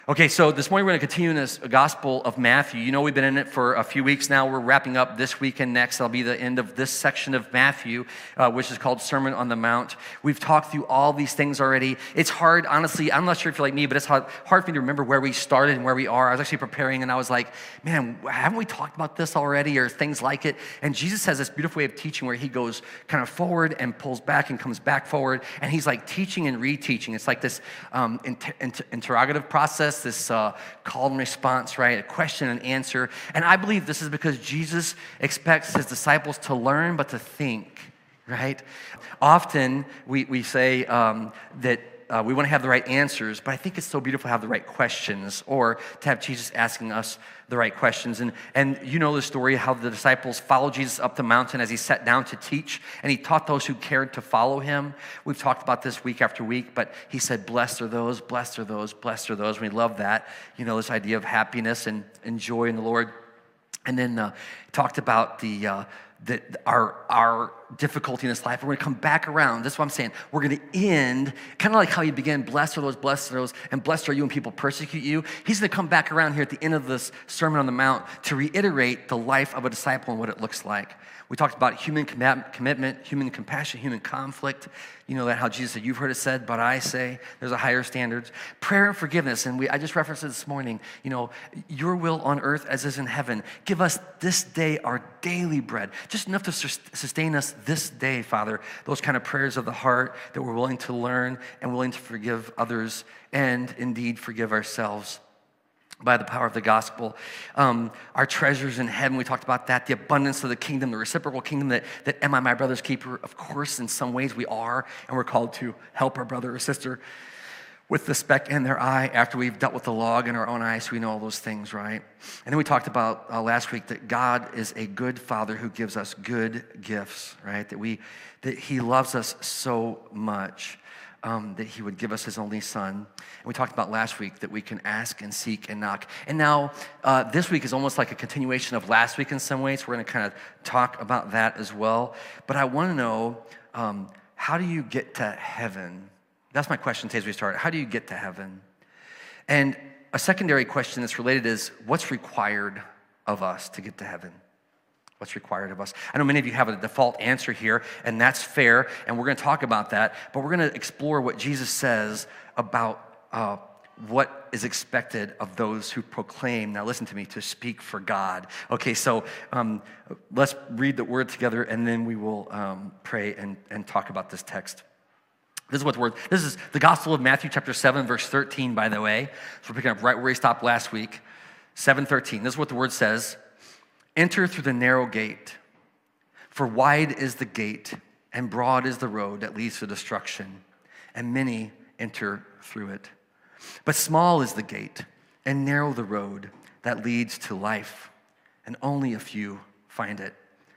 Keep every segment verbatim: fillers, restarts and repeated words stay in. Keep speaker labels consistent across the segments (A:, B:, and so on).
A: Okay, so this morning we're going to continue in this Gospel of Matthew. You know we've been in it for a few weeks now. We're wrapping up this week and next. That'll be the end of this section of Matthew, uh, which is called Sermon on the Mount. We've talked through all these things already. It's hard, honestly, I'm not sure if you're like me, but it's hard, hard for me to remember where we started and where we are. I was actually preparing and I was like, man, haven't we talked about this already or things like it? And Jesus has this beautiful way of teaching where he goes kind of forward and pulls back and comes back forward. And he's like teaching and reteaching. It's like this um, inter- inter- interrogative process, this uh, call and response, right? A question and answer. And I believe this is because Jesus expects his disciples to learn, but to think, right? Often we, we say um, that uh, we want to have the right answers, but I think it's so beautiful to have the right questions or to have Jesus asking us the right questions. And, and you know the story, how the disciples followed Jesus up the mountain as he sat down to teach, and he taught those who cared to follow him. We've talked about this week after week, but he said, blessed are those, blessed are those, blessed are those. We love that. You know, this idea of happiness and, and joy in the Lord. And then uh, talked about the uh, that our our difficulty in this life. We're going to come back around. That's what I'm saying. We're going to end, kind of like how you began, blessed are those, blessed are those, and blessed are you when people persecute you. He's going to come back around here at the end of this Sermon on the Mount to reiterate the life of a disciple and what it looks like. We talked about human commitment, human compassion, human conflict. You know that how Jesus said, you've heard it said, but I say there's a higher standard. Prayer and forgiveness, and we I just referenced it this morning. You know, your will on earth as is in heaven. Give us this day our daily bread, just enough to sustain us this day, Father. Those kind of prayers of the heart that we're willing to learn and willing to forgive others and indeed forgive ourselves by the power of the gospel. Um, our treasures in heaven, we talked about that, the abundance of the kingdom, the reciprocal kingdom that, that am I my brother's keeper? Of course, in some ways we are, and we're called to help our brother or sister with the speck in their eye after we've dealt with the log in our own eye, so we know all those things, right? And then we talked about uh, last week that God is a good Father who gives us good gifts, right? That we, that he loves us so much. Um, that he would give us his only son. And we talked about last week that we can ask and seek and knock. And now uh, this week is almost like a continuation of last week in some ways. We're going to kind of talk about that as well. But I want to know, um, how do you get to heaven? That's my question today as we start. How do you get to heaven? And a secondary question that's related is, what's required of us to get to heaven? What's required of us? I know many of you have a default answer here, and that's fair, and we're going to talk about that, but we're going to explore what Jesus says about uh, what is expected of those who proclaim, now listen to me, to speak for God. Okay, so um, let's read the word together, and then we will um, pray and, and talk about this text. This is what the word, this is the Gospel of Matthew chapter seven, verse thirteen, by the way. So we're picking up right where we stopped last week, seven thirteen. This is what the word says. Enter through the narrow gate, for wide is the gate, and broad is the road that leads to destruction, and many enter through it. But small is the gate, and narrow the road that leads to life, and only a few find it.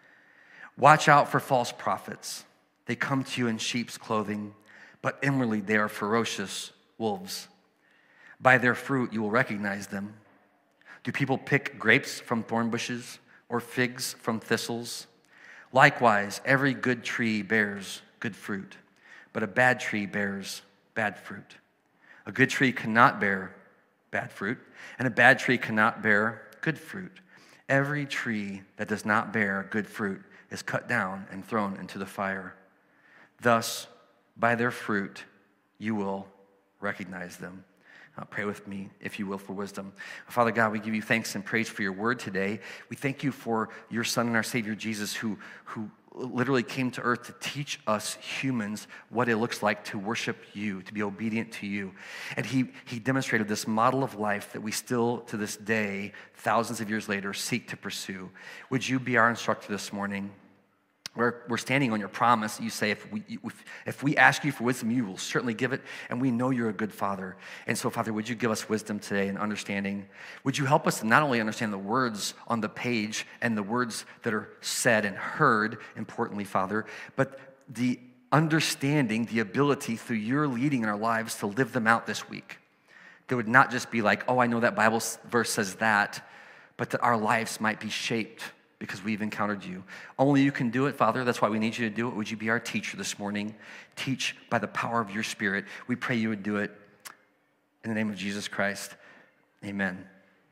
A: Watch out for false prophets. They come to you in sheep's clothing, but inwardly they are ferocious wolves. By their fruit you will recognize them. Do people pick grapes from thorn bushes or figs from thistles? Likewise, every good tree bears good fruit, but a bad tree bears bad fruit. A good tree cannot bear bad fruit, and a bad tree cannot bear good fruit. Every tree that does not bear good fruit is cut down and thrown into the fire. Thus, by their fruit, you will recognize them. Uh, pray with me, if you will, for wisdom. Father God, we give you thanks and praise for your word today. We thank you for your Son and our Savior, Jesus, who, who literally came to earth to teach us humans what it looks like to worship you, to be obedient to you. And he, he demonstrated this model of life that we still, to this day, thousands of years later, seek to pursue. Would you be our instructor this morning? We're, we're standing on your promise. You say, if we, if, if we ask you for wisdom, you will certainly give it, and we know you're a good Father. And so, Father, would you give us wisdom today and understanding? Would you help us to not only understand the words on the page and the words that are said and heard, importantly, Father, but the understanding, the ability through your leading in our lives to live them out this week. That would not just be like, oh, I know that Bible verse says that, but that our lives might be shaped because we've encountered you. Only you can do it, Father. That's why we need you to do it. Would you be our teacher this morning? Teach by the power of your Spirit. We pray you would do it in the name of Jesus Christ. Amen.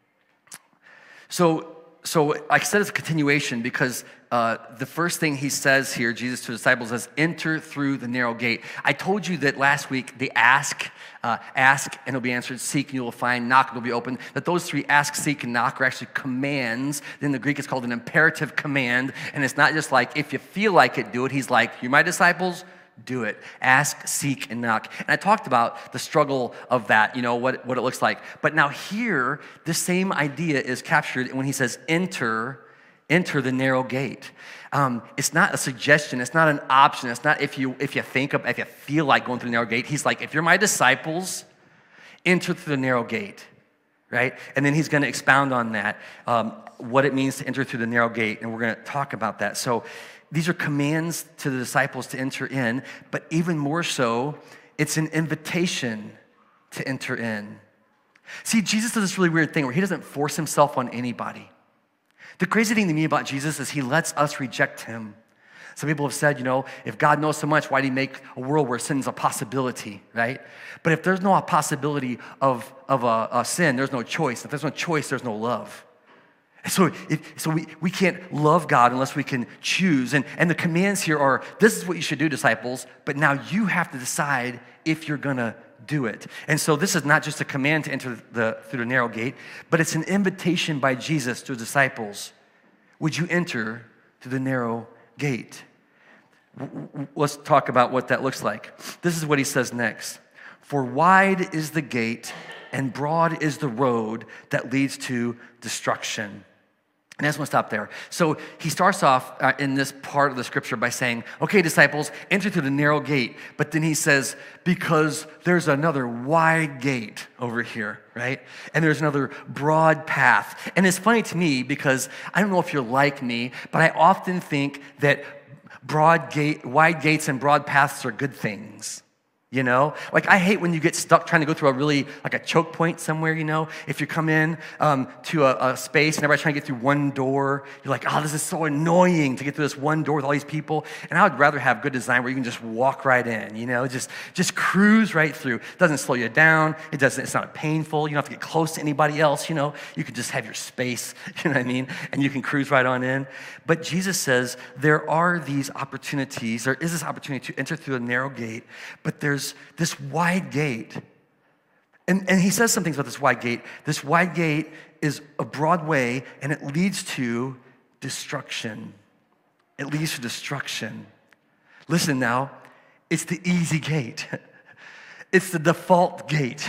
A: So, so like I said, it's a continuation because uh, the first thing he says here, Jesus to the disciples, is enter through the narrow gate. I told you that last week, the ask, uh, ask and it'll be answered, seek and you will find, knock and it'll be open. That those three, ask, seek, and knock, are actually commands. In the Greek, it's called an imperative command. And it's not just like, if you feel like it, do it. He's like, you're my disciples, do it. Ask, seek, and knock. And I talked about the struggle of that, you know, what, what it looks like. But now here, the same idea is captured when he says, enter, enter the narrow gate. Um, it's not a suggestion. It's not an option. It's not if you if you think of, if you feel like going through the narrow gate. He's like, if you're my disciples, enter through the narrow gate, right? And then he's going to expound on that, um, what it means to enter through the narrow gate. And we're going to talk about that. So these are commands to the disciples to enter in, but even more so, it's an invitation to enter in. See, Jesus does this really weird thing where he doesn't force himself on anybody. The crazy thing to me about Jesus is he lets us reject him. Some people have said, you know, if God knows so much, why did he make a world where sin's a possibility, right? But if there's no possibility of, of a, a sin, there's no choice. If there's no choice, there's no love. So, if, so we, we can't love God unless we can choose. And, and the commands here are, this is what you should do, disciples, but now you have to decide if you're going to do it. And so this is not just a command to enter the, through the narrow gate, but it's an invitation by Jesus to his disciples. Would you enter through the narrow gate? Let's talk about what that looks like. This is what he says next. For wide is the gate and broad is the road that leads to destruction. And I just want to stop there. So he starts off uh, in this part of the scripture by saying, okay, disciples, enter through the narrow gate. But then he says, because there's another wide gate over here, right? And there's another broad path. And it's funny to me because I don't know if you're like me, but I often think that broad gate, wide gates and broad paths are good things. You know, like I hate when you get stuck trying to go through a really, like a choke point somewhere, you know. If you come in um, to a, a space and everybody's trying to get through one door, you're like, oh, this is so annoying to get through this one door with all these people. And I would rather have good design where you can just walk right in, you know, just just cruise right through. It doesn't slow you down. It doesn't, it's not painful. You don't have to get close to anybody else, you know. You can just have your space, you know what I mean? And you can cruise right on in. But Jesus says there are these opportunities, there is this opportunity to enter through a narrow gate, but there's this wide gate. And, and he says some things about this wide gate. This wide gate is a broad way, and it leads to destruction. It leads to destruction. Listen now, it's the easy gate. It's the default gate.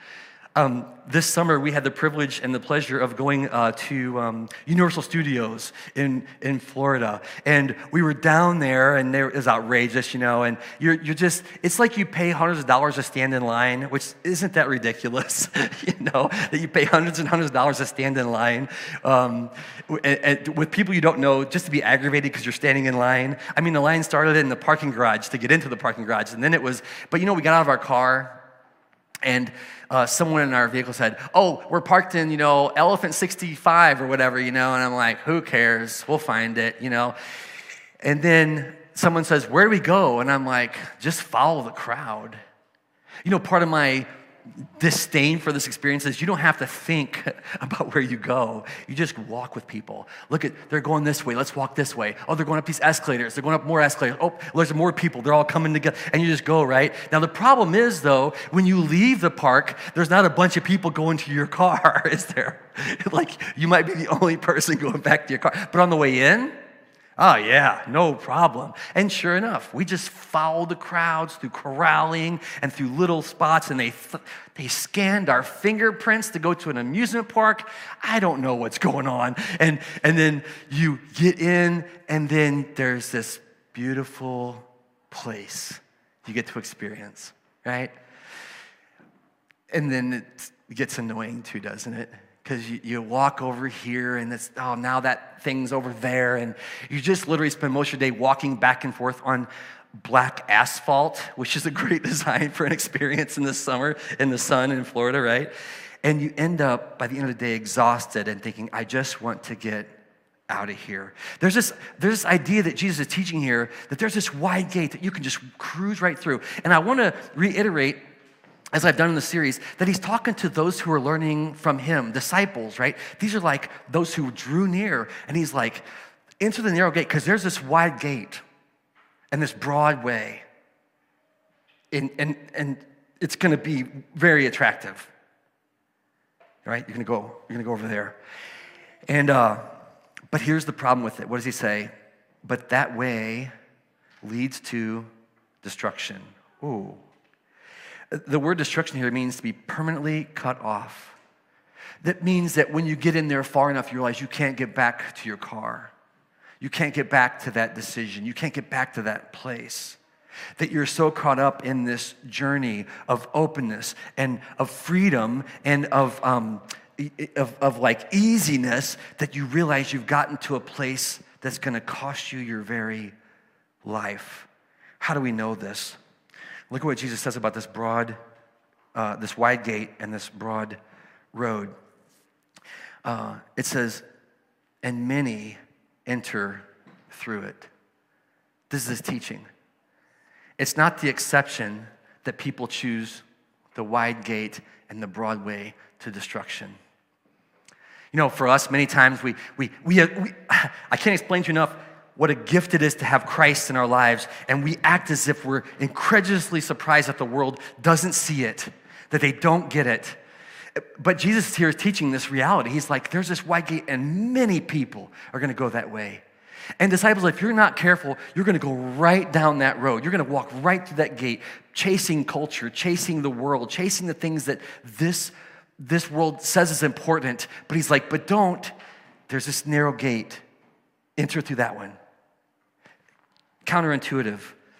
A: Um, this summer, we had the privilege and the pleasure of going uh, to um, Universal Studios in, in Florida. And we were down there, and there, it was outrageous, you know, and you're, you're just, it's like you pay hundreds of dollars to stand in line, which isn't that ridiculous, you know, that you pay hundreds and hundreds of dollars to stand in line um, and, and with people you don't know just to be aggravated because you're standing in line. I mean, the line started in the parking garage to get into the parking garage, and then it was, but you know, we got out of our car, and uh, someone in our vehicle said, oh, we're parked in, you know, Elephant sixty-five or whatever, you know, and I'm like, who cares? We'll find it, you know. And then someone says, where do we go? And I'm like, just follow the crowd. You know, part of my disdain for this experience is you don't have to think about where you go. You just walk with people. Look at, they're going this way. Let's walk this way. Oh, they're going up these escalators. They're going up more escalators. Oh, there's more people. They're all coming together. And you just go, right? Now, the problem is, though, when you leave the park, there's not a bunch of people going to your car, is there? Like, you might be the only person going back to your car. But on the way in, oh, yeah, no problem. And sure enough, we just followed the crowds through corralling and through little spots, and they th- they scanned our fingerprints to go to an amusement park. I don't know what's going on. And, and then you get in, and then there's this beautiful place you get to experience, right? And then it gets annoying too, doesn't it? Because you, you walk over here and it's, oh, now that thing's over there. And you just literally spend most of your day walking back and forth on black asphalt, which is a great design for an experience in the summer, in the sun in Florida, right? And you end up, by the end of the day, exhausted and thinking, I just want to get out of here. There's this, there's this idea that Jesus is teaching here, that there's this wide gate that you can just cruise right through. And I want to reiterate as I've done in the series, that he's talking to those who are learning from him, disciples, right? These are like those who drew near. And he's like, enter the narrow gate, because there's this wide gate and this broad way. And, and, and it's going to be very attractive, right? You're going to go, you're going to go over there. And, uh, but here's the problem with it. What does he say? But that way leads to destruction. Ooh. The word destruction here means to be permanently cut off. That means that when you get in there far enough, you realize you can't get back to your car. You can't get back to that decision. You can't get back to that place. That you're so caught up in this journey of openness and of freedom and of, um, of, of like easiness that you realize you've gotten to a place that's going to cost you your very life. How do we know this? Look at what Jesus says about this broad, uh, this wide gate and this broad road. Uh, it says, and many enter through it. This is his teaching. It's not the exception that people choose the wide gate and the broad way to destruction. You know, for us, many times we, we, we, we I can't explain to you enough what a gift it is to have Christ in our lives, and we act as if we're incredulously surprised that the world doesn't see it, that they don't get it. But Jesus here is teaching this reality. He's like, there's this wide gate, and many people are going to go that way. And disciples, if you're not careful, you're going to go right down that road. You're going to walk right through that gate, chasing culture, chasing the world, chasing the things that this, this world says is important. But he's like, but don't. There's this narrow gate. Enter through that one. Counterintuitive.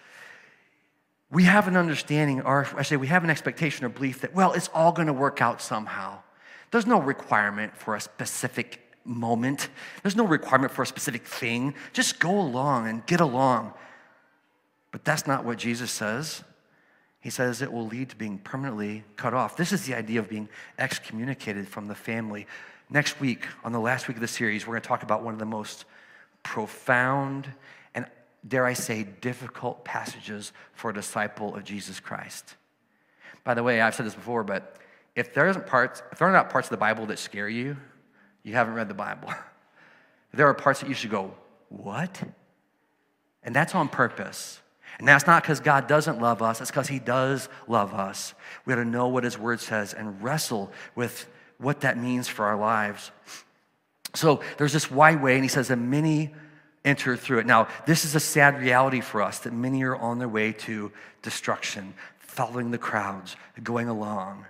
A: We have an understanding, or I say we have an expectation or belief that, well, it's all going to work out somehow. There's no requirement for a specific moment. There's no requirement for a specific thing. Just go along and get along. But that's not what Jesus says. He says it will lead to being permanently cut off. This is the idea of being excommunicated from the family. Next week, on the last week of the series, we're going to talk about one of the most profound and, dare I say, difficult passages for a disciple of Jesus Christ. By the way, I've said this before, but if there isn't parts, if there are not parts of the Bible that scare you, you haven't read the Bible. There are parts that you should go, what? And that's on purpose. And that's not because God doesn't love us, it's because he does love us. We ought to know what his word says and wrestle with what that means for our lives. So there's this wide way, and he says that many enter through it. Now, this is a sad reality for us, that many are on their way to destruction, following the crowds, going along.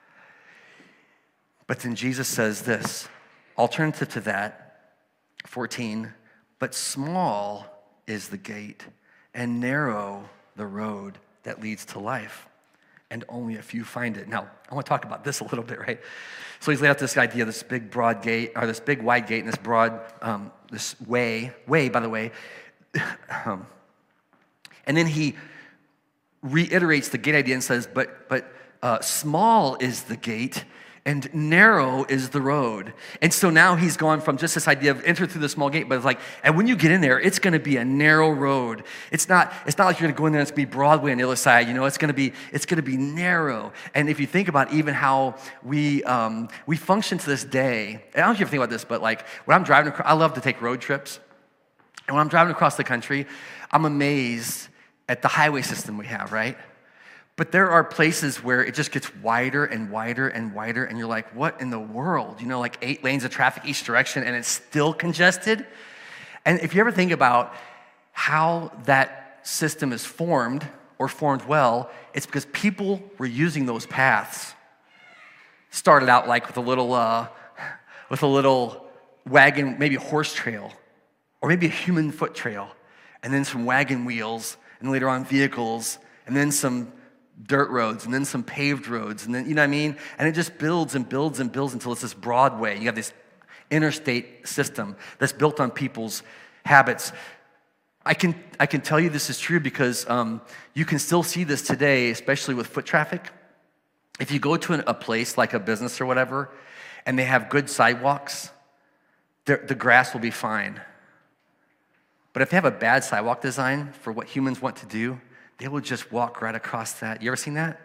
A: But then Jesus says this, alternative to that, fourteen, but small is the gate, and narrow the road that leads to life, and only a few find it. Now, I want to talk about this a little bit, right? So he's laid out this idea, this big broad gate, or this big wide gate, and this broad, um, this way, way, by the way. um, and then he reiterates the gate idea and says, but, but uh, small is the gate, and narrow is the road. And so now he's gone from just this idea of enter through the small gate, but it's like, and when you get in there, it's going to be a narrow road. It's not, it's not like you're going to go in there and it's going to be Broadway on the other side. You know, it's going to be, it's going to be narrow. And if you think about even how we um, we function to this day, and I don't know if you ever think about this, but like when I'm driving across, I love to take road trips. And when I'm driving across the country, I'm amazed at the highway system we have, right? But there are places where it just gets wider and wider and wider, and you're like, what in the world? You know, like eight lanes of traffic each direction, and it's still congested. And if you ever think about how that system is formed or formed well, it's because people were using those paths. Started out like with a little, uh, with a little wagon, maybe a horse trail, or maybe a human foot trail, and then some wagon wheels, and later on vehicles, and then some dirt roads, and then some paved roads, and then, you know what I mean? And it just builds and builds and builds until it's this Broadway. You have this interstate system that's built on people's habits. I can I can tell you this is true because um, you can still see this today, especially with foot traffic. If you go to an, a place like a business or whatever, and they have good sidewalks, the grass will be fine. But if they have a bad sidewalk design for what humans want to do, they will just walk right across that. You ever seen that? And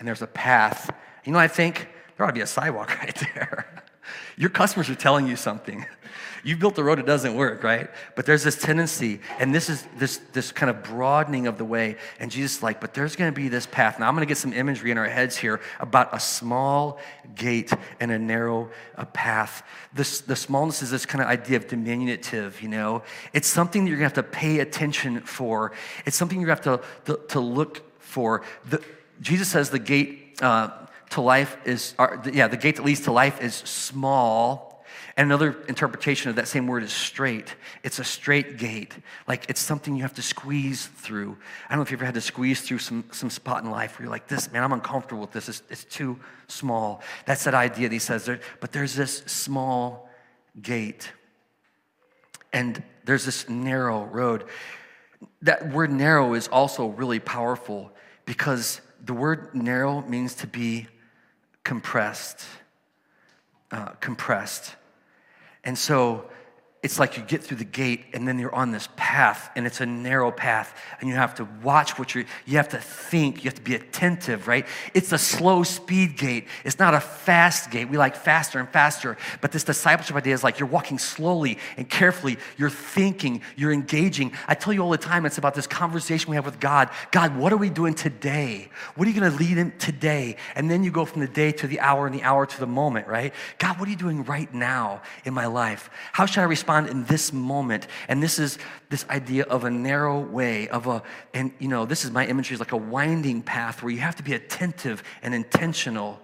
A: and there's a path. You know, I think there ought to be a sidewalk right there. Your customers are telling you something. You've built a road that doesn't work, right? But there's this tendency, and this is this this kind of broadening of the way. And Jesus is like, but there's going to be this path. Now I'm going to get some imagery in our heads here about a small gate and a narrow a path. This the smallness is this kind of idea of diminutive. You know, it's something that you're going to have to pay attention for. It's something you're going to have to to, to look for. The, Jesus says the gate uh, to life is, or, yeah, the gate that leads to life is small. And another interpretation of that same word is straight. It's a straight gate. Like it's something you have to squeeze through. I don't know if you've ever had to squeeze through some, some spot in life where you're like, this, man, I'm uncomfortable with this. It's, it's too small. That's that idea that he says there. But there's this small gate. And there's this narrow road. That word narrow is also really powerful because the word narrow means to be compressed. Uh, compressed. And so it's like you get through the gate and then you're on this path and it's a narrow path and you have to watch what you're, you have to think, you have to be attentive, right? It's a slow speed gate. It's not a fast gate. We like faster and faster, but this discipleship idea is like you're walking slowly and carefully. You're thinking, you're engaging. I tell you all the time, it's about this conversation we have with God. God, what are we doing today? What are you going to lead in today? And then you go from the day to the hour and the hour to the moment, right? God, what are you doing right now in my life? How should I respond in this moment? And this is this idea of a narrow way of a, and you know, this is my imagery, is like a winding path where you have to be attentive and intentional.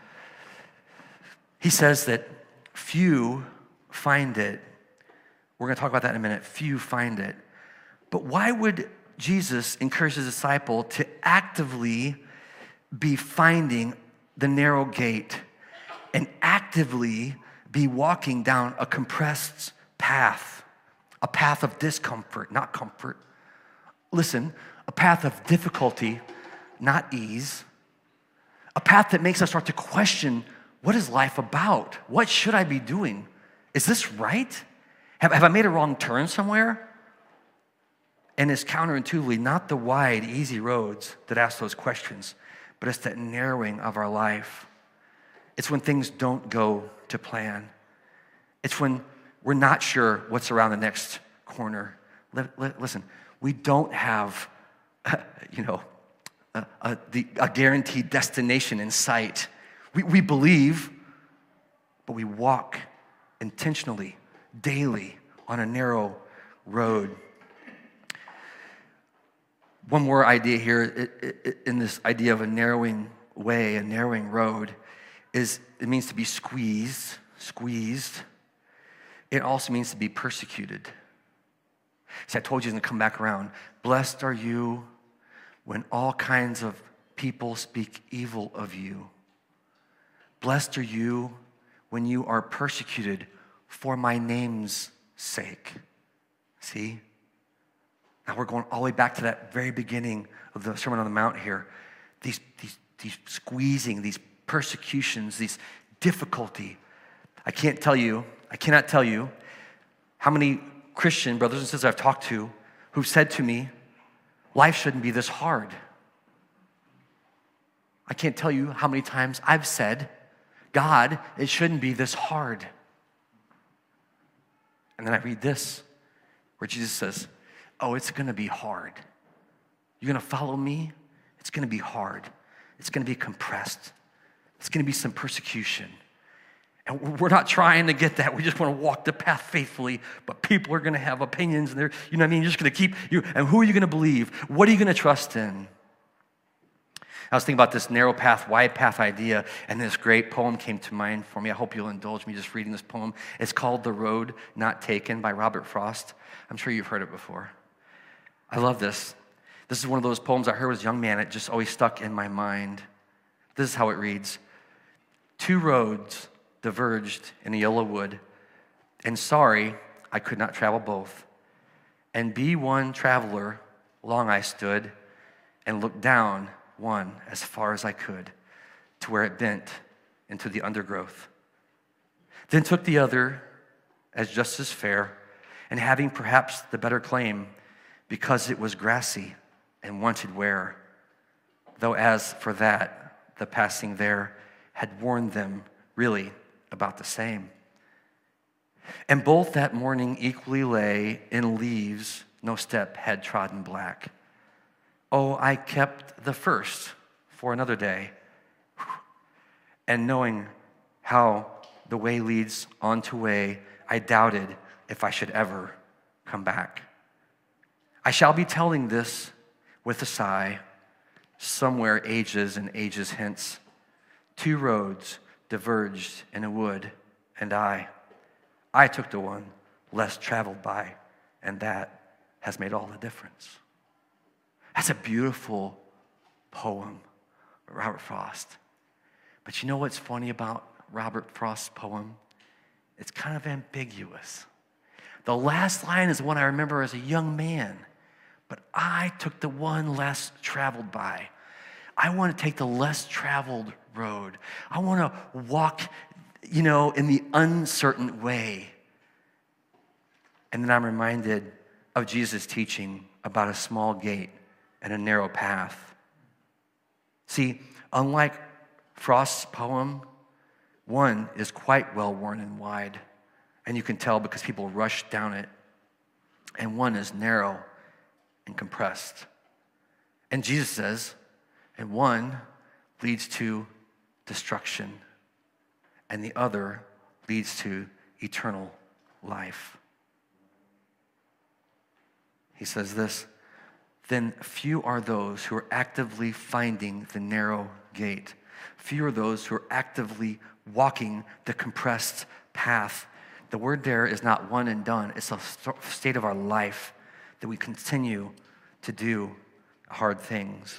A: He says that few find it. We're going to talk about that in a minute. Few find it. But why would Jesus encourage his disciple to actively be finding the narrow gate and actively be walking down a compressed path, a path of discomfort, not comfort. Listen, a path of difficulty, not ease. A path that makes us start to question, what is life about? What should I be doing? Is this right? Have, have I made a wrong turn somewhere? And it's counterintuitively not the wide, easy roads that ask those questions, but it's that narrowing of our life. It's when things don't go to plan. It's when we're not sure what's around the next corner. Listen, we don't have, you know, a, a, the, a guaranteed destination in sight. We, we believe, but we walk intentionally, daily, on a narrow road. One more idea here it, it, in this idea of a narrowing way, a narrowing road, is it means to be squeezed, squeezed. It also means to be persecuted. See, I told you it's going to come back around. Blessed are you when all kinds of people speak evil of you. Blessed are you when you are persecuted for my name's sake. See? Now we're going all the way back to that very beginning of the Sermon on the Mount here. These, these, these squeezing, these persecutions, these difficulty. I can't tell you, I cannot tell you how many Christian brothers and sisters I've talked to who've said to me, life shouldn't be this hard. I can't tell you how many times I've said, God, it shouldn't be this hard. And then I read this, where Jesus says, oh, it's going to be hard. You're going to follow me? It's going to be hard. It's going to be compressed. It's going to be some persecution. And we're not trying to get that. We just want to walk the path faithfully, but people are going to have opinions, and they're, you know what I mean? You're just going to keep, you. And who are you going to believe? What are you going to trust in? I was thinking about this narrow path, wide path idea, and this great poem came to mind for me. I hope you'll indulge me just reading this poem. It's called The Road Not Taken by Robert Frost. I'm sure you've heard it before. I love this. This is one of those poems I heard as a young man. It just always stuck in my mind. This is how it reads. Two roads diverged in a yellow wood, and sorry I could not travel both. And be one traveler, long I stood, and looked down one as far as I could, to where it bent into the undergrowth. Then took the other as just as fair, and having perhaps the better claim, because it was grassy and wanted wear. Though as for that, the passing there had warned them really about the same. And both that morning equally lay in leaves no step had trodden black. Oh, I kept the first for another day. And knowing how the way leads on to way, I doubted if I should ever come back. I shall be telling this with a sigh, somewhere ages and ages hence. Two roads diverged in a wood, and I, I took the one less traveled by, and that has made all the difference. That's a beautiful poem, Robert Frost. But you know what's funny about Robert Frost's poem? It's kind of ambiguous. The last line is one I remember as a young man, but I took the one less traveled by. I want to take the less traveled road. I want to walk, you know, in the uncertain way. And then I'm reminded of Jesus' teaching about a small gate and a narrow path. See, unlike Frost's poem, one is quite well worn and wide, and you can tell because people rush down it. And one is narrow and compressed. And Jesus says, and one leads to destruction, and the other leads to eternal life. He says this, then few are those who are actively finding the narrow gate. Few are those who are actively walking the compressed path. The word there is not one and done. It's a state of our life that we continue to do hard things.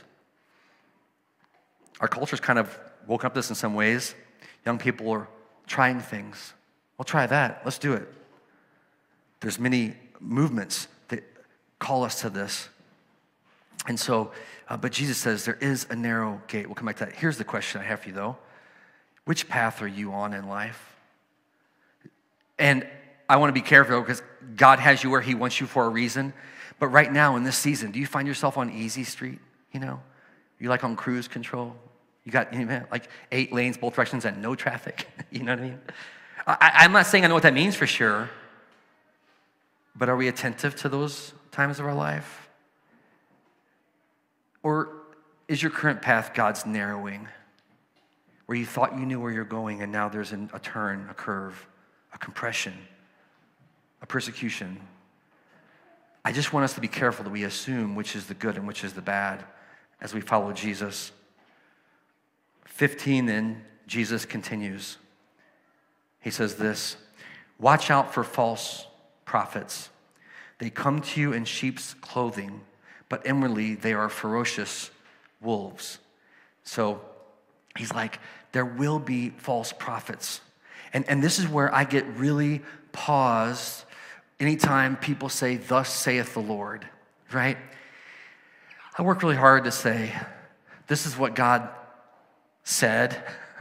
A: Our culture's kind of woken up this in some ways. Young people are trying things. We'll try that. Let's do it. There's many movements that call us to this. And so, uh, but Jesus says there is a narrow gate. We'll come back to that. Here's the question I have for you, though. Which path are you on in life? And I want to be careful because God has you where he wants you for a reason. But right now in this season, do you find yourself on easy street? You know, you like on cruise control? You got you know, like eight lanes, both directions, and no traffic. You know what I mean? I, I'm not saying I know what that means for sure. But are we attentive to those times of our life? Or is your current path God's narrowing? Where you thought you knew where you're going, and now there's an, a turn, a curve, a compression, a persecution. I just want us to be careful that we assume which is the good and which is the bad as we follow Jesus. fifteen, then, Jesus continues. He says this, watch out for false prophets. They come to you in sheep's clothing, but inwardly they are ferocious wolves. So he's like, there will be false prophets. And, and this is where I get really paused anytime people say, thus saith the Lord, right? I work really hard to say, this is what God said.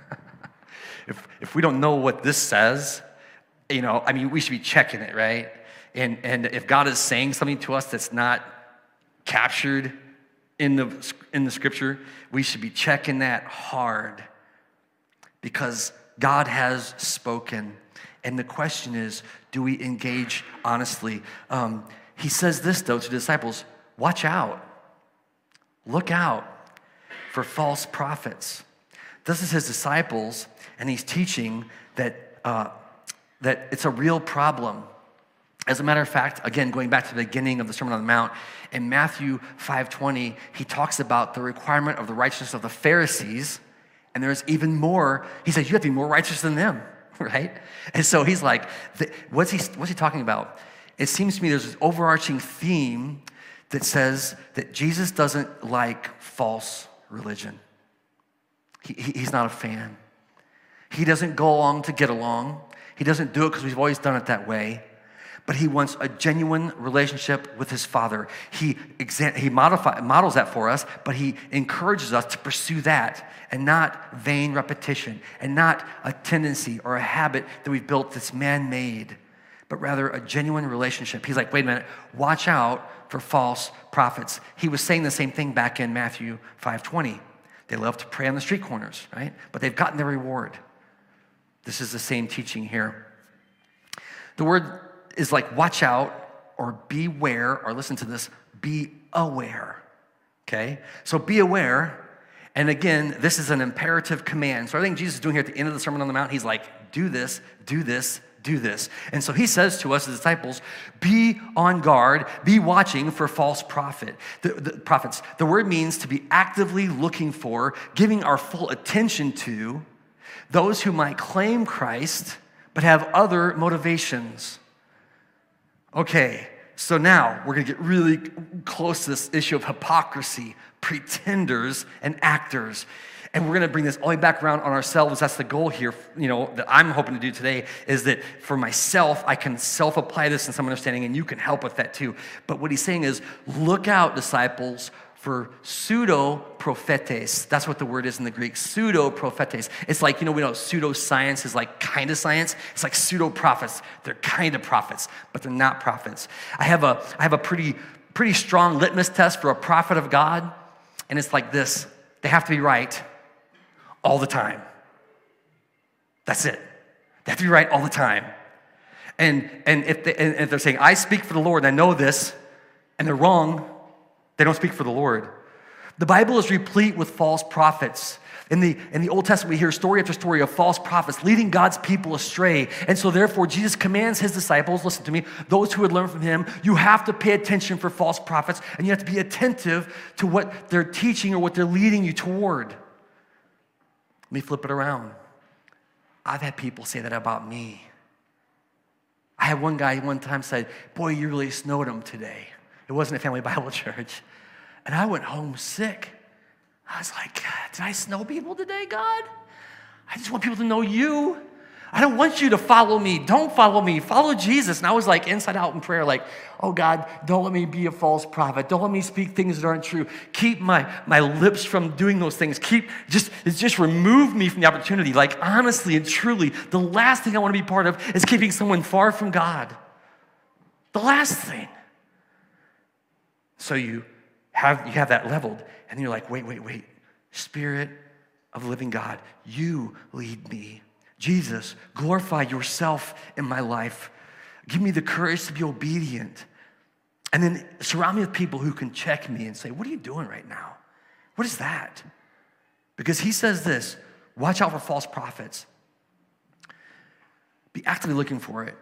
A: if, if we don't know what this says, you know, I mean, we should be checking it, right? And, and if God is saying something to us that's not captured in the, in the scripture, we should be checking that hard because God has spoken. And the question is, do we engage honestly? Um, he says this, though, to the disciples, watch out. Look out for false prophets. This is his disciples, and he's teaching that, uh, that it's a real problem. As a matter of fact, again, going back to the beginning of the Sermon on the Mount, in Matthew five twenty, he talks about the requirement of the righteousness of the Pharisees, and there's even more. He says, you have to be more righteous than them, right? And so he's like, what's he, what's he talking about? It seems to me there's this overarching theme that says that Jesus doesn't like false religion. He, he's not a fan. He doesn't go along to get along. He doesn't do it because we've always done it that way. But he wants a genuine relationship with his Father. He, exa- he modify, models that for us, but he encourages us to pursue that and not vain repetition and not a tendency or a habit that we've built that's man-made, but rather a genuine relationship. He's like, wait a minute, watch out for false prophets. He was saying the same thing back in Matthew five twenty. They love to pray on the street corners, right? But they've gotten their reward. This is the same teaching here. The word is like watch out or beware, or listen to this, be aware, okay? So be aware, and again, this is an imperative command. So I think Jesus is doing here at the end of the Sermon on the Mount, he's like, do this, do this, do this. And so he says to us as disciples, be on guard, be watching for false prophet, the, the prophets. The word means to be actively looking for, giving our full attention to those who might claim Christ, but have other motivations. Okay, so now we're gonna get really close to this issue of hypocrisy, pretenders and actors. And we're gonna bring this all the way back around on ourselves. That's the goal here, you know, that I'm hoping to do today, is that for myself, I can self-apply this in some understanding, and you can help with that too. But what he's saying is, look out, disciples, for pseudo-prophetes. That's what the word is in the Greek, pseudo-prophetes. It's like, you know, we know pseudo-science is like kind of science. It's like pseudo-prophets. They're kind of prophets, but they're not prophets. I have a, I have a pretty, pretty strong litmus test for a prophet of God, and it's like this. They have to be right all the time. That's it. They have to be right all the time. And, and, if, they, and if they're saying, I speak for the Lord, and I know this, and they're wrong, they don't speak for the Lord. The Bible is replete with false prophets. In the, in the Old Testament, we hear story after story of false prophets leading God's people astray. And so therefore, Jesus commands his disciples, listen to me, those who would learn from him, you have to pay attention for false prophets, and you have to be attentive to what they're teaching or what they're leading you toward. Let me flip it around. I've had people say that about me. I had one guy one time said, boy, you really snowed him today. It wasn't a family Bible church. And I went home sick. I was like, did I snow people today, God? I just want people to know you. I don't want you to follow me. Don't follow me. Follow Jesus. And I was like inside out in prayer, like, oh God, don't let me be a false prophet. Don't let me speak things that aren't true. Keep my, my lips from doing those things. Keep, just, just remove me from the opportunity. Like honestly and truly, the last thing I want to be part of is keeping someone far from God. The last thing. So you have, you have that leveled, and you're like, wait, wait, wait. Spirit of the living God, you lead me. Jesus, glorify yourself in my life. Give me the courage to be obedient. And then surround me with people who can check me and say, what are you doing right now? What is that? Because he says this, watch out for false prophets. Be actively looking for it.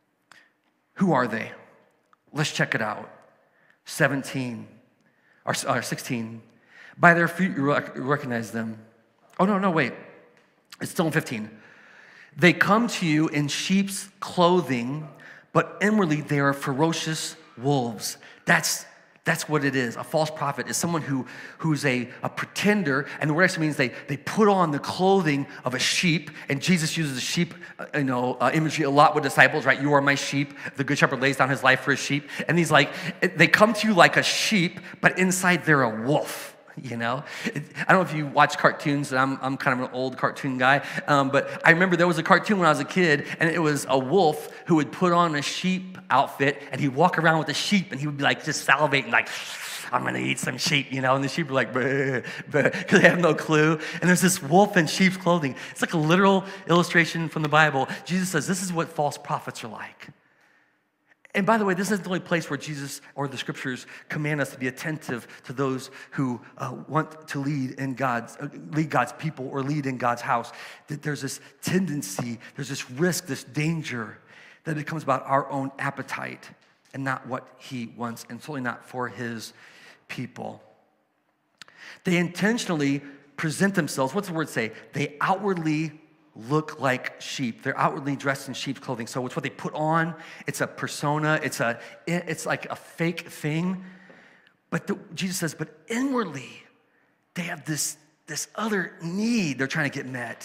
A: Who are they? Let's check it out. seventeen, or, or sixteen. By their fruit you recognize them. Oh, no, no, wait. It's still in fifteen. They come to you in sheep's clothing, but inwardly they are ferocious wolves. That's, that's what it is. A false prophet is someone who, who's a, a pretender, and the word actually means they, they put on the clothing of a sheep, and Jesus uses the sheep uh, you know, uh, imagery a lot with disciples, right? You are my sheep. The good shepherd lays down his life for his sheep. And he's like, they come to you like a sheep, but inside they're a wolf. You know, I don't know if you watch cartoons. I'm I'm kind of an old cartoon guy, um, but I remember there was a cartoon when I was a kid, and it was a wolf who would put on a sheep outfit, and he'd walk around with a sheep, and he would be like just salivating, like, I'm gonna eat some sheep, you know, and the sheep are like, because they have no clue. And there's this wolf in sheep's clothing. It's like a literal illustration from the Bible. Jesus says this is what false prophets are like. And by the way, this is the only place where Jesus or the scriptures command us to be attentive to those who uh, want to lead in God's, uh, lead God's people or lead in God's house. That there's this tendency, there's this risk, this danger that it comes about our own appetite and not what he wants, and certainly not for his people. They intentionally present themselves, what's the word say? They outwardly look like sheep. They're outwardly dressed in sheep's clothing. So it's what they put on. It's a persona. It's a. It's like a fake thing. But the, Jesus says, but inwardly, they have this, this other need they're trying to get met.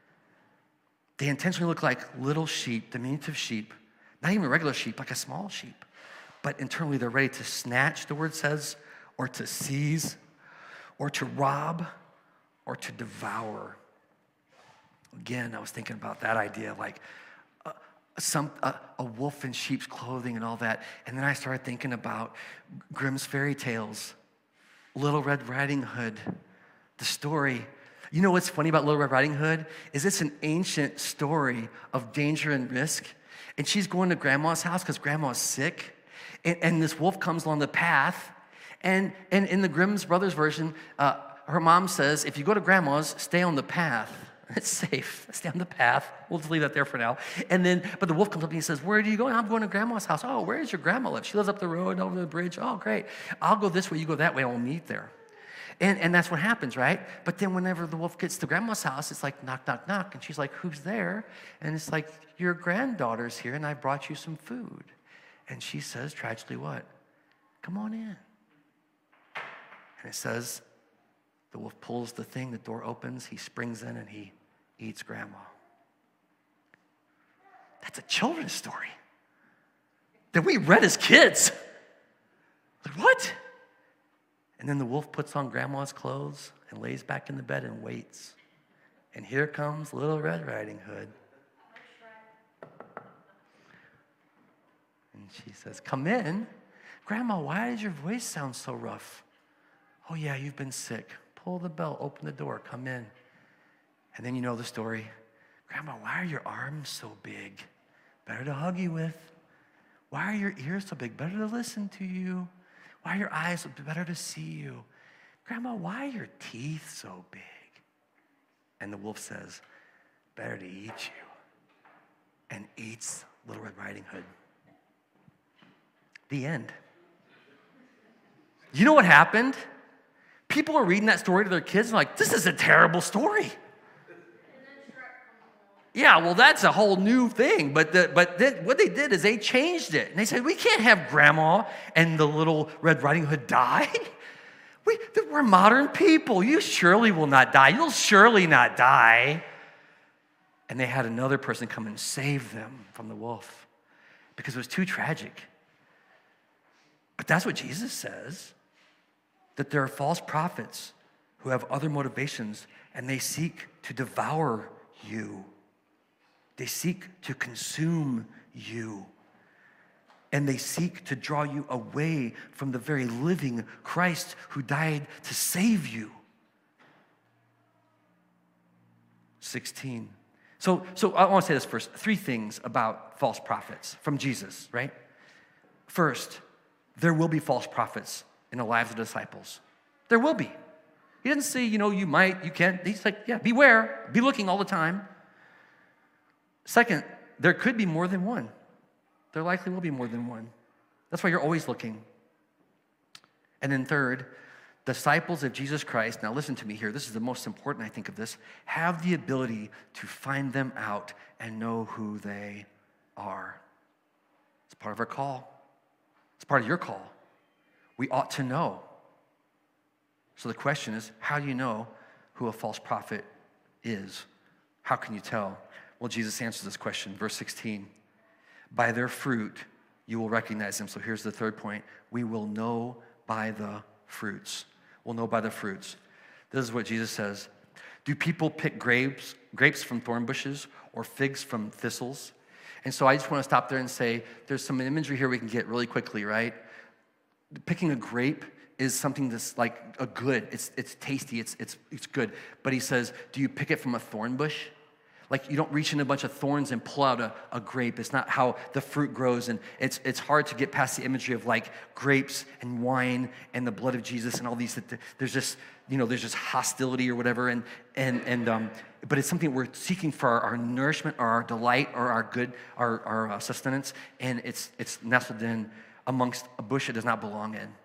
A: They intentionally look like little sheep, diminutive sheep, not even regular sheep, like a small sheep. But internally, they're ready to snatch, the word says, or to seize, or to rob, or to devour. Again, I was thinking about that idea, like uh, some uh, a wolf in sheep's clothing and all that. And then I started thinking about Grimm's fairy tales, Little Red Riding Hood, The story. You know what's funny about Little Red Riding Hood? Is it's an ancient story of danger and risk. And she's going to grandma's house because grandma's sick. And, and this wolf comes along the path. And, and in the Grimm's Brothers version, uh, her mom says, if you go to grandma's, stay on the path. It's safe. Stay on the path. We'll just leave that there for now. And then, but the wolf comes up and he says, where are you going? I'm going to grandma's house. Oh, where does your grandma live? She lives up the road, over the bridge. Oh, great. I'll go this way, you go that way, and we'll meet there. And, and that's what happens, right? But then whenever the wolf gets to grandma's house, it's like knock, knock, knock. And she's like, who's there? And it's like, your granddaughter's here, and I brought you some food. And she says, tragically, what? Come on in. And it says, the wolf pulls the thing, the door opens, he springs in, and he eats grandma. That's a children's story that we read as kids. Like, what? And then the wolf puts on grandma's clothes and lays back in the bed and waits. And here comes Little Red Riding Hood. And she says, come in. Grandma, why does your voice sound so rough? Oh, yeah, you've been sick. Pull the bell, open the door, come in. And then you know the story. Grandma, why are your arms so big? Better to hug you with. Why are your ears so big? Better to listen to you. Why are your eyes better to see you? Grandma, why are your teeth so big? And the wolf says, better to eat you. And eats Little Red Riding Hood. The end. You know what happened? People are reading that story to their kids and like, this is a terrible story. Yeah, well, that's a whole new thing. But the, but the, what they did is they changed it. And they said, we can't have Grandma and the Little Red Riding Hood die. We, we're modern people. You surely will not die. You'll surely not die. And they had another person come and save them from the wolf because it was too tragic. But that's what Jesus says, that there are false prophets who have other motivations and they seek to devour you. They seek to consume you. And they seek to draw you away from the very living Christ who died to save you. sixteen. So, so I want to say this first. Three things about false prophets from Jesus, right? First, there will be false prophets in the lives of the disciples. There will be. He didn't say, you know, you might, you can't. He's like, yeah, beware. Be looking all the time. Second, there could be more than one. There likely will be more than one. That's why you're always looking. And then third, disciples of Jesus Christ, now listen to me here, this is the most important, I think, of this, have the ability to find them out and know who they are. It's part of our call. It's part of your call. We ought to know. So the question is, how do you know who a false prophet is? How can you tell? Well, Jesus answers this question, verse sixteen. By their fruit, you will recognize them. So here's the third point. We will know by the fruits. We'll know by the fruits. This is what Jesus says. Do people pick grapes, grapes from thorn bushes or figs from thistles? And so I just want to stop there and say, there's some imagery here we can get really quickly, right? Picking a grape is something that's like a good. It's, it's tasty. It's, it's, it's good. But he says, do you pick it from a thorn bush? Like you don't reach in a bunch of thorns and pull out a, a grape. It's not how the fruit grows. And it's it's hard to get past the imagery of like grapes and wine and the blood of Jesus and all these. There's just, you know, there's just hostility or whatever. And and and um, but it's something we're seeking for our, our nourishment or our delight or our good, our, our uh, sustenance. And it's it's nestled in amongst a bush it does not belong in.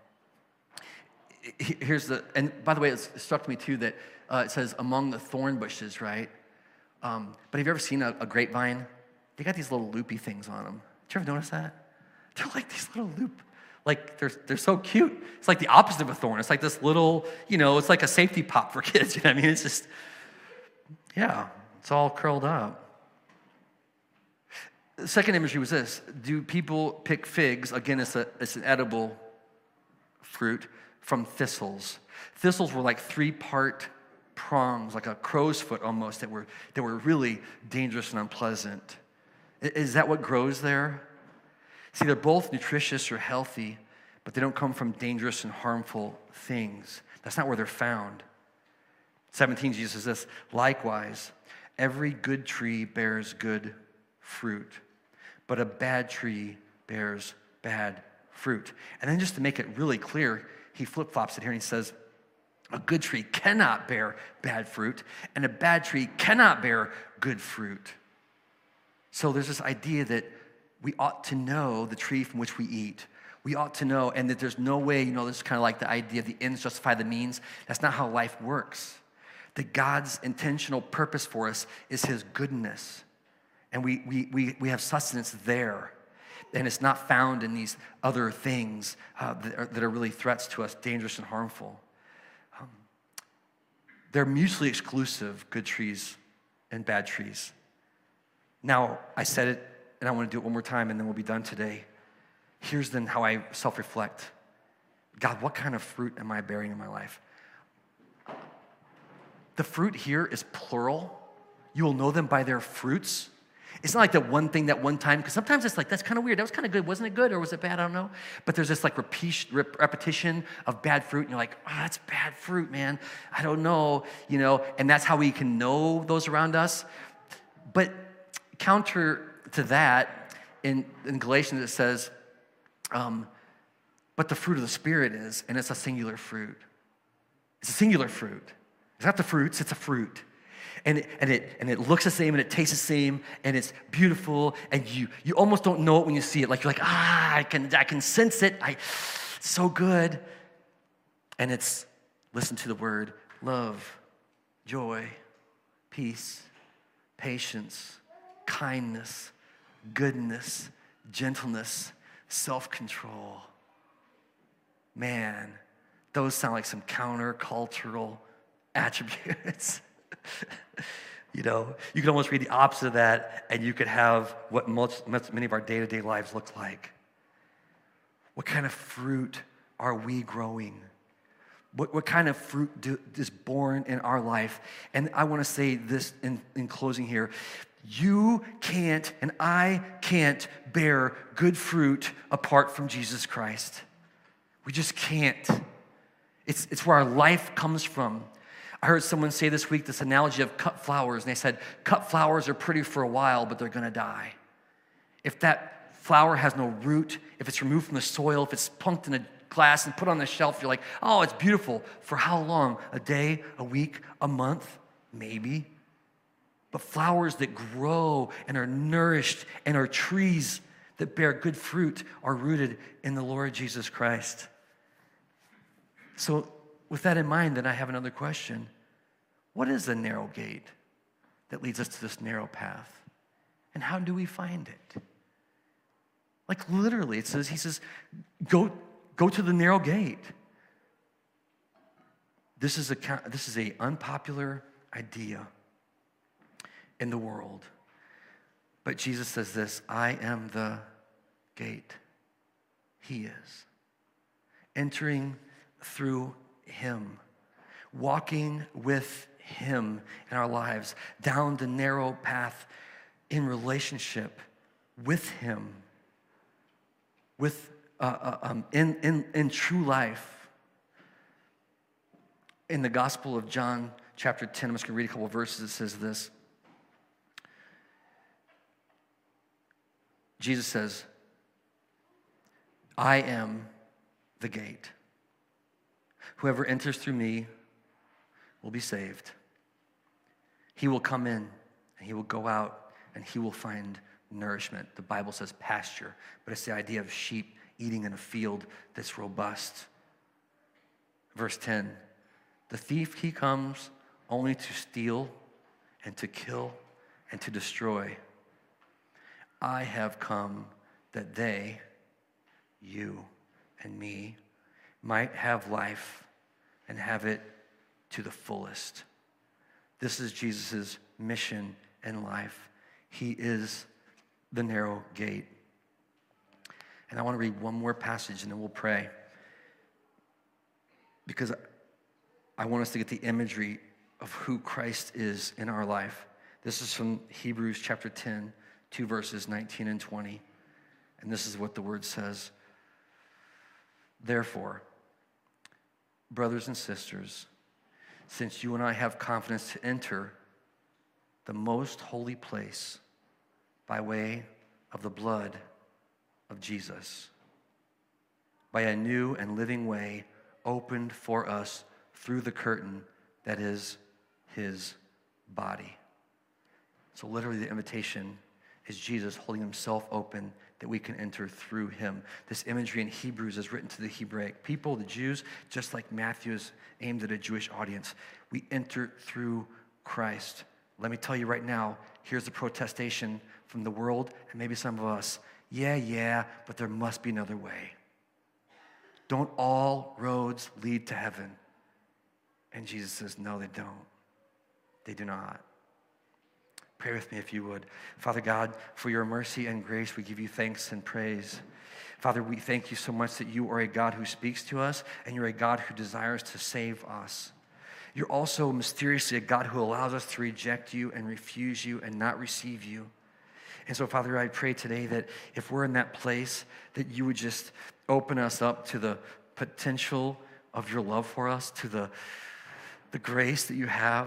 A: Here's the, and by the way, it struck me too that uh, it says among the thorn bushes, right? Um, but have you ever seen a, a grapevine? They got these little loopy things on them. Did you ever notice that? They're like these little loop, like they're they're so cute. It's like the opposite of a thorn. It's like this little, you know, it's like a safety pop for kids. You know what I mean? It's just, yeah, it's all curled up. The second imagery was this. Do people pick figs? Again, it's, a, it's an edible fruit from thistles. Thistles were like three-part prongs, like a crow's foot almost, that were, that were really dangerous and unpleasant. Is that what grows there? See, they're both nutritious or healthy, but they don't come from dangerous and harmful things. That's not where they're found. seventeen, Jesus says this, likewise, every good tree bears good fruit, but a bad tree bears bad fruit. And then just to make it really clear, he flip-flops it here and he says, a good tree cannot bear bad fruit, and a bad tree cannot bear good fruit. So there's this idea that we ought to know the tree from which we eat. We ought to know, and that there's no way, you know, this is kind of like the idea of the ends justify the means. That's not how life works. That God's intentional purpose for us is his goodness. And we, we, we, we have sustenance there. And it's not found in these other things uh, that, are, that are really threats to us, dangerous and harmful. Um, they're mutually exclusive, good trees and bad trees. Now, I said it, and I want to do it one more time, and then we'll be done today. Here's then how I self-reflect. God, what kind of fruit am I bearing in my life? The fruit here is plural. You will know them by their fruits. It's not like that one thing that one time, because sometimes it's like, that's kind of weird. That was kind of good. Wasn't it good or was it bad? I don't know. But there's this like repeat, repetition of bad fruit, and you're like, oh, that's bad fruit, man. I don't know, you know, and that's how we can know those around us. But counter to that, in, in Galatians it says, um, but the fruit of the Spirit is, and it's a singular fruit. It's a singular fruit. It's not the fruits, it's a fruit. And it, and it and it looks the same and it tastes the same and it's beautiful and you you almost don't know it when you see it. Like you're like, ah, I can I can sense it. I it's so good. And it's, listen to the word, love, joy, peace, patience, kindness, goodness, gentleness, self-control. Man, those sound like some countercultural attributes. You know, you could almost read the opposite of that, and you could have what most, many of our day-to-day lives look like. What kind of fruit are we growing? What, what kind of fruit do, is born in our life? And I want to say this in, in closing here. You can't, and I can't bear good fruit apart from Jesus Christ. We just can't. It's, it's where our life comes from. I heard someone say this week this analogy of cut flowers, and they said, cut flowers are pretty for a while, but they're gonna die. If that flower has no root, if it's removed from the soil, if it's plunked in a glass and put on the shelf, you're like, oh, it's beautiful. For how long? A day, a week, a month? Maybe. But flowers that grow and are nourished and are trees that bear good fruit are rooted in the Lord Jesus Christ. So, with that in mind, then I have another question. What is the narrow gate that leads us to this narrow path? And how do we find it? Like literally, it says, he says, go, go to the narrow gate. This is a this is a unpopular idea in the world. But Jesus says this, I am the gate. He is. Entering through him, walking with him in our lives, down the narrow path in relationship with him, with uh, uh, um, in, in, in true life. In the Gospel of John, chapter ten, I'm just going to read a couple of verses. It says this. Jesus says, I am the gate. Whoever enters through me will be saved. He will come in and he will go out and he will find nourishment. The Bible says pasture, but it's the idea of sheep eating in a field that's robust. Verse ten, the thief, he comes only to steal and to kill and to destroy. I have come that they, you and me, might have life and have it to the fullest. This is Jesus' mission in life. He is the narrow gate. And I want to read one more passage and then we'll pray. Because I want us to get the imagery of who Christ is in our life. This is from Hebrews chapter ten, two verses nineteen and twenty. And this is what the word says. Therefore, brothers and sisters, since you and I have confidence to enter the most holy place by way of the blood of Jesus, by a new and living way opened for us through the curtain that is his body. So literally the invitation is Jesus holding himself open that we can enter through him. This imagery in Hebrews is written to the Hebraic people, the Jews, just like Matthew is aimed at a Jewish audience. We enter through Christ. Let me tell you right now, here's the protestation from the world and maybe some of us. Yeah, yeah, but there must be another way. Don't all roads lead to heaven? And Jesus says, no, they don't. They do not. Pray with me if you would. Father God, for your mercy and grace, we give you thanks and praise. Father, we thank you so much that you are a God who speaks to us and you're a God who desires to save us. You're also mysteriously a God who allows us to reject you and refuse you and not receive you. And so, Father, I pray today that if we're in that place, that you would just open us up to the potential of your love for us, to the, the grace that you have.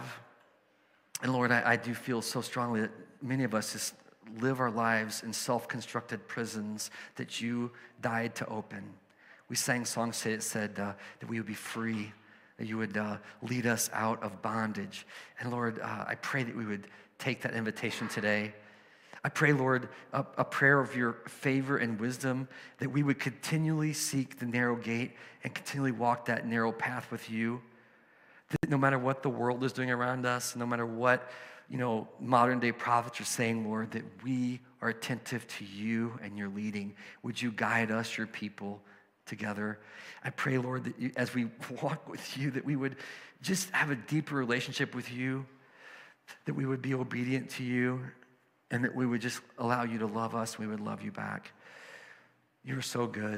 A: And Lord, I, I do feel so strongly that many of us just live our lives in self-constructed prisons that you died to open. We sang songs today that said uh, that we would be free, that you would uh, lead us out of bondage. And Lord, uh, I pray that we would take that invitation today. I pray, Lord, a, a prayer of your favor and wisdom, that we would continually seek the narrow gate and continually walk that narrow path with you. That no matter what the world is doing around us, no matter what, you know, modern day prophets are saying, Lord, that we are attentive to you and your leading. Would you guide us, your people, together? I pray, Lord, that you, as we walk with you, that we would just have a deeper relationship with you, that we would be obedient to you, and that we would just allow you to love us, and we would love you back. You're so good.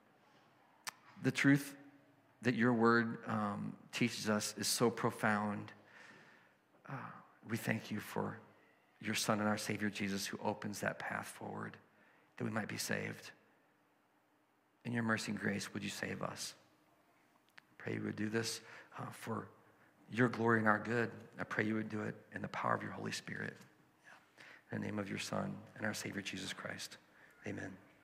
A: The truth that your word um, teaches us is so profound. Uh, we thank you for your Son and our Savior, Jesus, who opens that path forward, that we might be saved. In your mercy and grace, would you save us? I pray you would do this uh, for your glory and our good. I pray you would do it in the power of your Holy Spirit. In the name of your Son and our Savior, Jesus Christ. Amen.